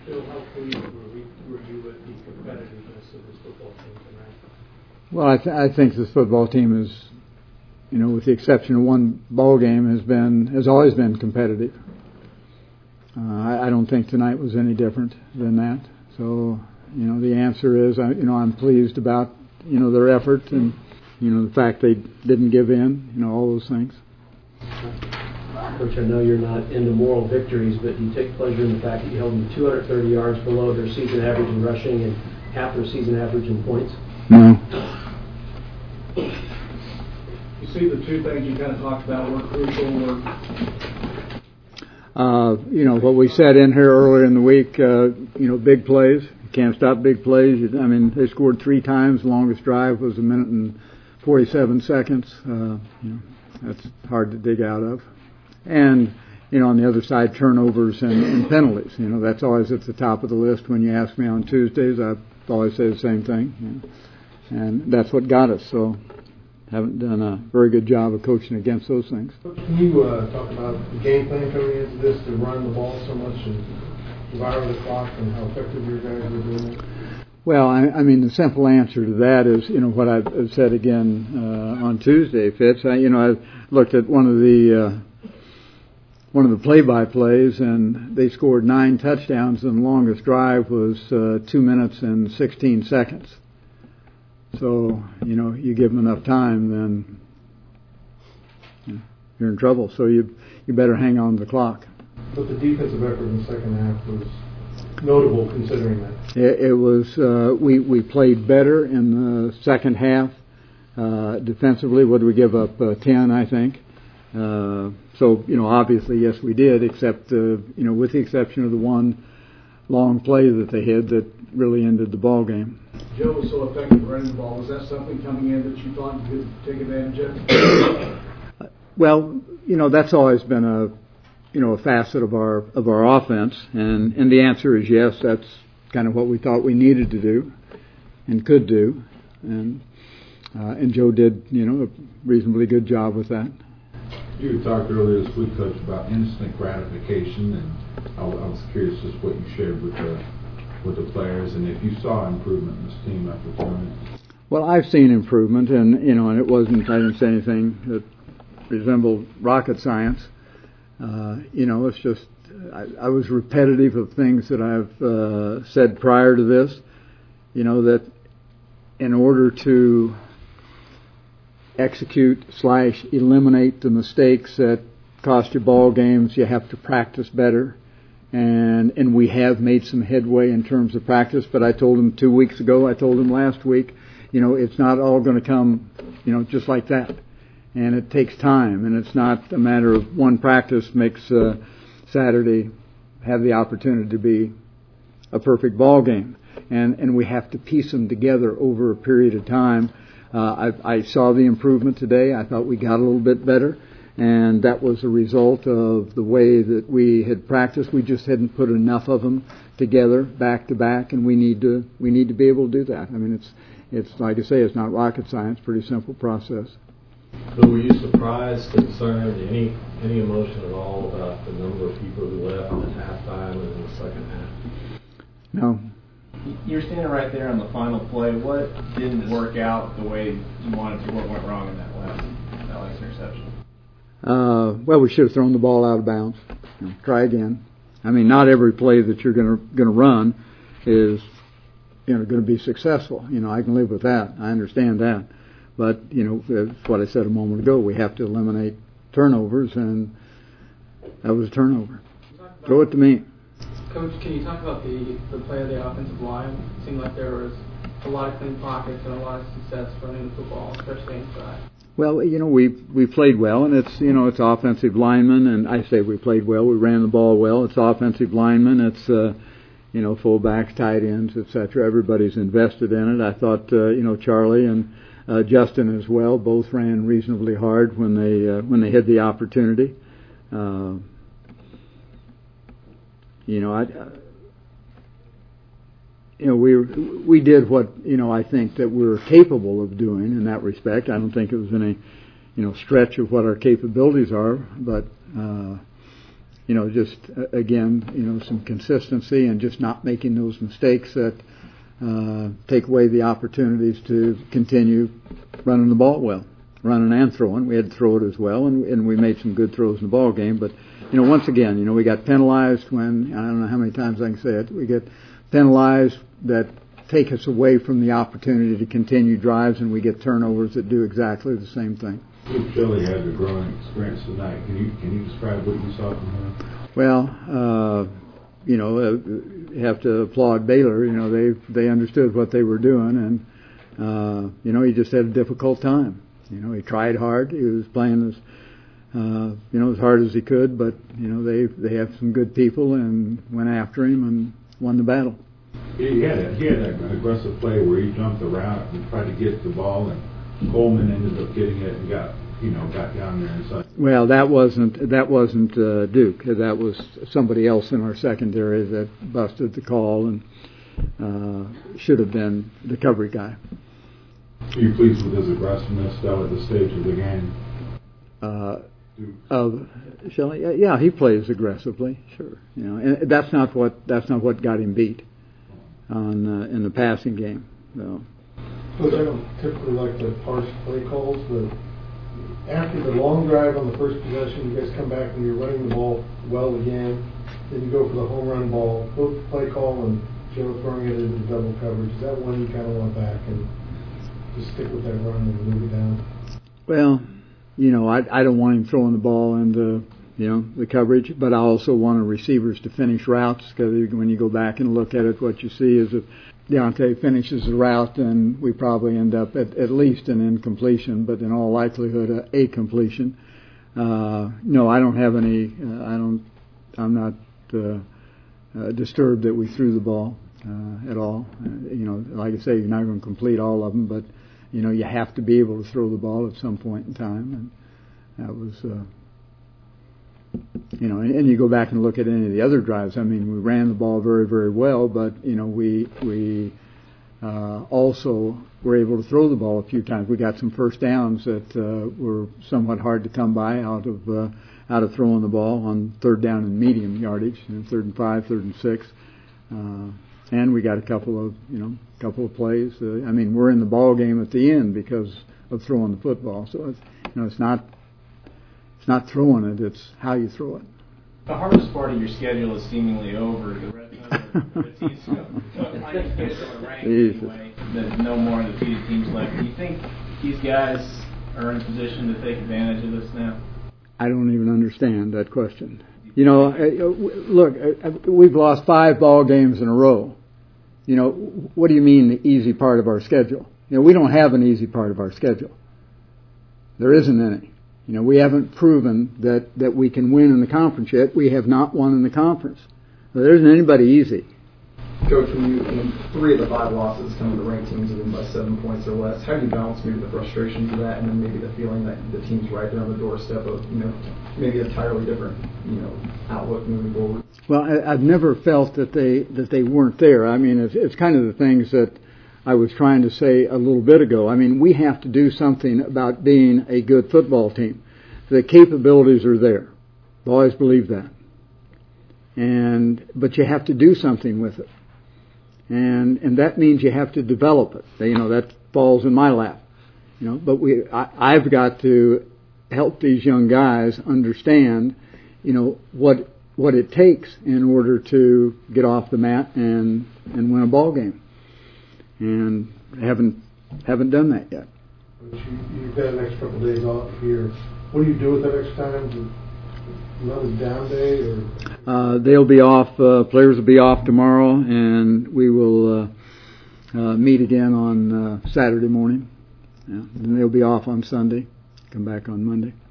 Bill, how pleased were you with the competitiveness of this football team tonight? Well, I think this football team is, with the exception of one ball game, has always been competitive. I don't think tonight was any different than that. So, the answer is, I'm pleased about, their effort and, the fact they didn't give in, all those things. Coach, I know you're not into moral victories, but do you take pleasure in the fact that you held them 230 yards below their season average in rushing and half their season average in points? No. You see the two things you kind of talked about were crucial. What we said in here earlier in the week, big plays. You can't stop big plays. They scored 3 times. The longest drive was 1 minute and 47 seconds. That's hard to dig out of. And, on the other side, turnovers and penalties. That's always at the top of the list when you ask me on Tuesdays. I always say the same thing. And that's what got us. So haven't done a very good job of coaching against those things. Can you talk about the game plan coming into this to run the ball so much and devour the clock and how effective your guys were doing it? Well, the simple answer to that is, what I've said again on Tuesday, Fitz. I looked at one of the play-by-plays, and they scored 9 touchdowns, and the longest drive was 2 minutes and 16 seconds. So, you give them enough time, then you're in trouble. So you better hang on to the clock. But the defensive effort in the second half was notable considering that. It was, we played better in the second half defensively. What did we give up? 10, I think. So, obviously, yes, we did, except, with the exception of the one long play that they had that really ended the ball game. Joe was so effective running the ball. Was that something coming in that you thought you could take advantage of? Well, that's always been a facet of our offense, and the answer is yes. That's kind of what we thought we needed to do and could do, and Joe did, a reasonably good job with that. You talked earlier this week, Coach, about instant gratification, and I was curious just what you shared with the players, and if you saw improvement in this team after 2 minutes. Well, I've seen improvement, and and I didn't say anything that resembled rocket science. It's just I was repetitive of things that I've said prior to this. That in order to execute/eliminate the mistakes that cost you ball games, you have to practice better. And we have made some headway in terms of practice, but I told him 2 weeks ago, I told him last week, it's not all going to come, just like that. And it takes time, and it's not a matter of one practice makes Saturday have the opportunity to be a perfect ball game. And we have to piece them together over a period of time. I saw the improvement today. I thought we got a little bit better. And that was a result of the way that we had practiced. We just hadn't put enough of them together, back to back, and we need to be able to do that. It's like I say, it's not rocket science. Pretty simple process. So were you surprised, concerned, any emotion at all about the number of people who left at halftime and in the second half? No. You're standing right there on the final play. What didn't work out the way you wanted to? What went wrong in that last interception? Well, we should have thrown the ball out of bounds. Try again. Not every play that you're going to run is going to be successful. I can live with that. I understand that. But that's what I said a moment ago. We have to eliminate turnovers, and that was a turnover. Throw it to me. Coach, can you talk about the play of the offensive line? It seemed like there was a lot of clean pockets and a lot of success running the football, especially inside. Well, we played well, and it's offensive linemen, and I say we played well. We ran the ball well. It's offensive linemen. It's fullbacks, tight ends, etc. Everybody's invested in it. I thought Charlie and Justin as well both ran reasonably hard when they had the opportunity. We did what I think that we're capable of doing in that respect. I don't think it was any stretch of what our capabilities are, but just again, some consistency and just not making those mistakes that take away the opportunities to continue running the ball well, running and throwing. We had to throw it as well, and we made some good throws in the ball game. But once again, we got penalized when, I don't know how many times I can say it, we get penalized that take us away from the opportunity to continue drives, and we get turnovers that do exactly the same thing. Luke Shelley had a growing experience tonight. Can you describe what you saw from him? Well, you have to applaud Baylor. They understood what they were doing, and he just had a difficult time. He tried hard. He was playing as hard as he could, but they have some good people and went after him and won the battle. He had an aggressive play where he jumped the route and tried to get the ball, and Coleman ended up getting it and got down there inside. Well, that wasn't Duke. That was somebody else in our secondary that busted the call and should have been the coverage guy. Are you pleased with his aggressiveness though at the stage of the game? Of Shelley, yeah, he plays aggressively, sure. And that's not what got him beat in the passing game. So. But I don't typically like the harsh play calls, but after the long drive on the first possession, you guys come back and you're running the ball well again. Then you go for the home run ball, both the play call and Joe throwing it into double coverage. Is that one you kind of want back and just stick with that run and move it down? Well, I don't want him throwing the ball into the coverage, but I also want our receivers to finish routes, because when you go back and look at it, what you see is if Deontay finishes the route, then we probably end up at least an incompletion, but in all likelihood a completion. No, I don't have any. I'm not disturbed that we threw the ball at all. Like I say, you're not going to complete all of them, but you have to be able to throw the ball at some point in time, and that was. And you go back and look at any of the other drives. I mean, we ran the ball very, very well, but we also were able to throw the ball a few times. We got some first downs that were somewhat hard to come by out of throwing the ball on third down and medium yardage, 3rd and 5, 3rd and 6, and we got a couple of plays. We're in the ball game at the end because of throwing the football. So it's not throwing it, it's how you throw it. The hardest part of your schedule is seemingly over. The rest of the teams, I just get it on a rank anyway. There's no more undefeated teams left. Do you think these guys are in a position to take advantage of this now? I don't even understand that question. Look, we've lost 5 ball games in a row. What do you mean the easy part of our schedule? We don't have an easy part of our schedule. There isn't any. We haven't proven that we can win in the conference yet. We have not won in the conference. So there isn't anybody easy. Coach, when 3 of the 5 losses come to the ranked teams have been by 7 points or less, how do you balance maybe the frustrations of that and then maybe the feeling that the team's right there on the doorstep of, maybe an entirely different, outlook moving forward? Well, I've never felt that they weren't there. It's kind of the things that I was trying to say a little bit ago. We have to do something about being a good football team. The capabilities are there. I've always believed that. But you have to do something with it. And that means you have to develop it. That falls in my lap. But I've got to help these young guys understand, what it takes in order to get off the mat and win a ball game. And haven't done that yet. You've got an extra couple days off here. What do you do with that extra time? Another down day, or they'll be off. Players will be off tomorrow, and we will meet again on Saturday morning. Yeah. And they'll be off on Sunday. Come back on Monday.